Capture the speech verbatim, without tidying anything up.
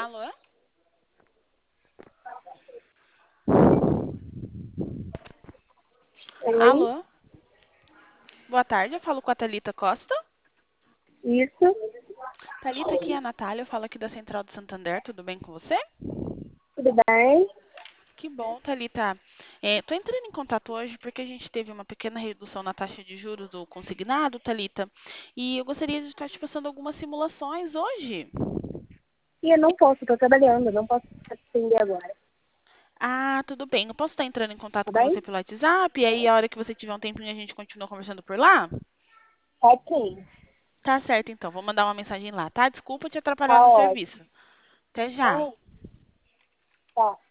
Alô? Oi, Alô? Boa tarde, eu falo com a Thalita Costa. isso, Thalita, aqui é a Natália, eu falo aqui da Central do Santander, tudo bem com você? tudo bem? Que bom, Thalita. Estou entrando em contato hoje porque a gente teve uma pequena redução na taxa de juros do consignado, Thalita, e eu gostaria de estar te passando algumas simulações hoje. E eu não posso, estou trabalhando, não posso atender agora, Ah, tudo bem. Eu posso estar entrando em contato tá com bem? você pelo WhatsApp, e aí a hora que você tiver um tempinho a gente continua conversando por lá? Pode sim, Tá certo, então. Vou mandar uma mensagem lá, tá? Desculpa te atrapalhar tá no ótimo. serviço. Até já. Não, tá.